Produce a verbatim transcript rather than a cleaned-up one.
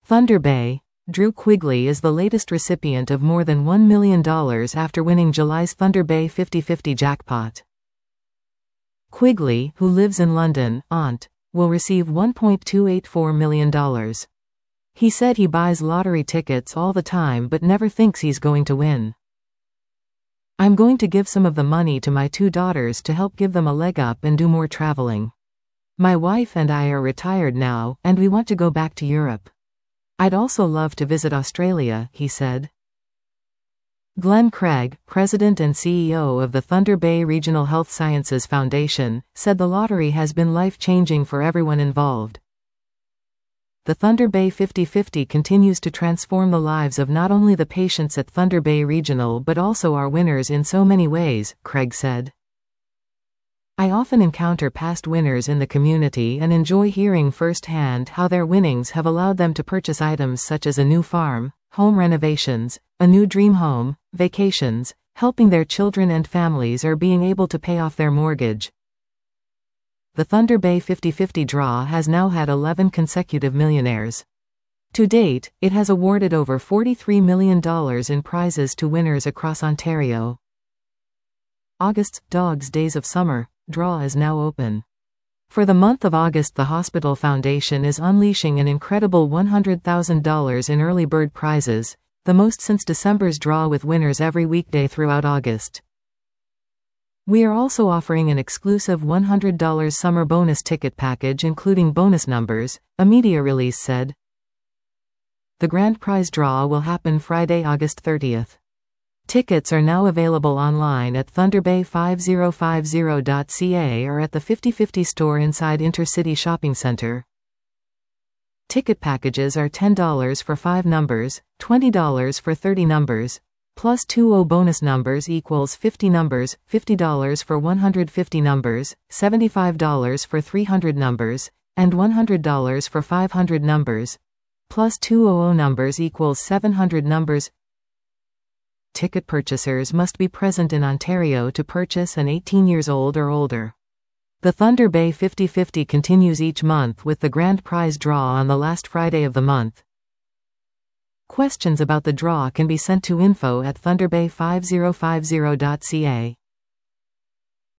Thunder Bay. Drew Quigley is the latest recipient of more than one million dollars after winning July's Thunder Bay fifty fifty jackpot. Quigley, who lives in London, Ont, will receive one point two eight four million dollars. He said he buys lottery tickets all the time but never thinks he's going to win. "I'm going to give some of the money to my two daughters to help give them a leg up and do more traveling. My wife and I are retired now, and we want to go back to Europe. I'd also love to visit Australia," he said. Glenn Craig, president and C E O of the Thunder Bay Regional Health Sciences Foundation, said the lottery has been life-changing for everyone involved. The Thunder Bay fifty fifty continues to transform the lives of not only the patients at Thunder Bay Regional but also our winners in so many ways, Craig said. "I often encounter past winners in the community and enjoy hearing firsthand how their winnings have allowed them to purchase items such as a new farm, home renovations, a new dream home, vacations, helping their children and families, or being able to pay off their mortgage." The Thunder Bay fifty fifty draw has now had eleven consecutive millionaires. To date, it has awarded over forty-three million dollars in prizes to winners across Ontario. August's Dogs Days of Summer draw is now open. For the month of August, the Hospital Foundation is unleashing an incredible one hundred thousand dollars in early bird prizes, the most since December's draw, with winners every weekday throughout August. "We are also offering an exclusive one hundred dollars summer bonus ticket package including bonus numbers," a media release said. The grand prize draw will happen Friday, August thirtieth. Tickets are now available online at thunder bay fifty fifty dot c a or at the fifty fifty store inside Intercity Shopping Centre. Ticket packages are ten dollars for five numbers, twenty dollars for thirty numbers, plus twenty bonus numbers equals fifty numbers, fifty dollars for one hundred fifty numbers, seventy-five dollars for three hundred numbers, and one hundred dollars for five hundred numbers, plus two hundred numbers equals seven hundred numbers. Ticket purchasers must be present in Ontario to purchase and eighteen years old or older. The Thunder Bay fifty fifty continues each month with the grand prize draw on the last Friday of the month. Questions about the draw can be sent to info at thunder bay fifty fifty dot c a.